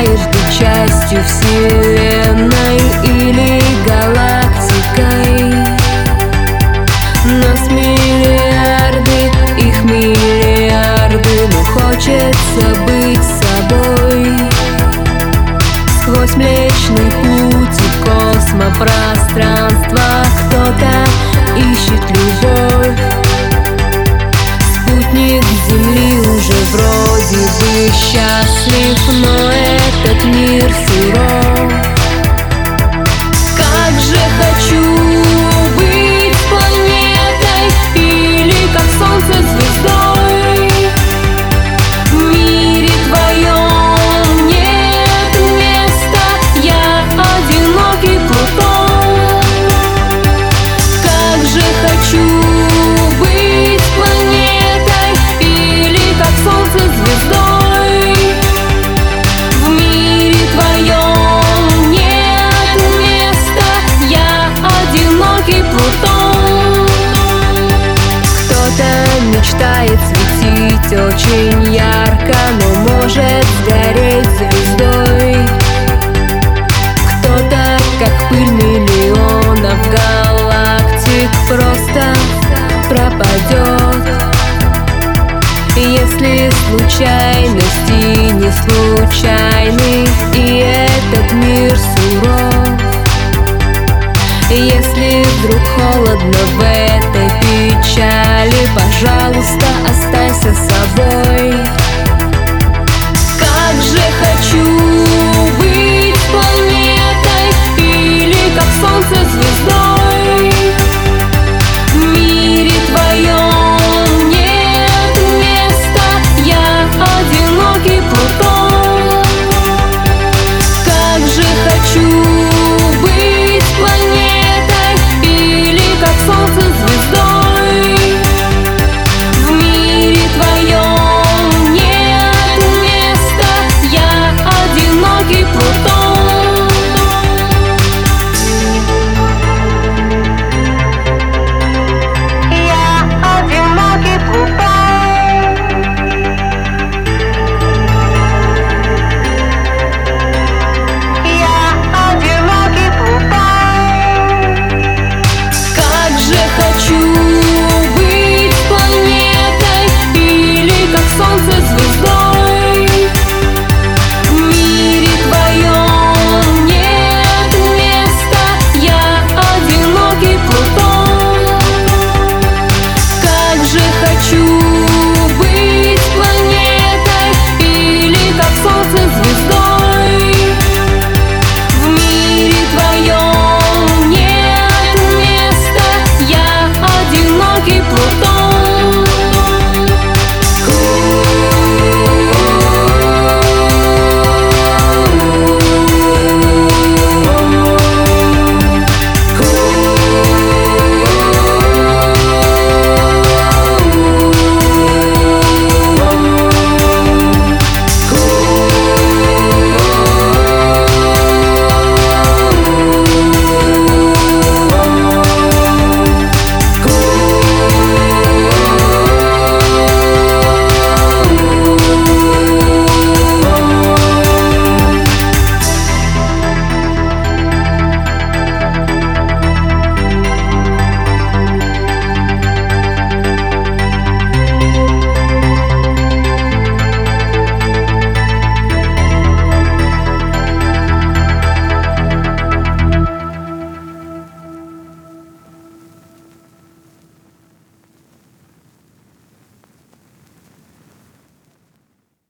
мечтаешь быть частью вселенной или галактикой. Нас миллиарды, их миллиарды, но хочется быть собой. Сквозь Млечный Путь и космопространство кто-то ищет любовь. Спутник Земли уже вроде бы счастлив, но этот мир суров. Как же хочу быть планетой или как солнце звездой. В мире твоем нет места, я одинокий Плутон. Как же хочу быть планетой или как солнце звездой. В мире твоем нет места, я одинокий Плутон. Кто-то мечтает светить очень ярко, но может сгореть звездой. Кто-то, как пыль миллионов галактик, просто пропадет. Если случайности не случайны, и этот мир суров. Если вдруг холодно в этой печали, пожалуйста, останься собой.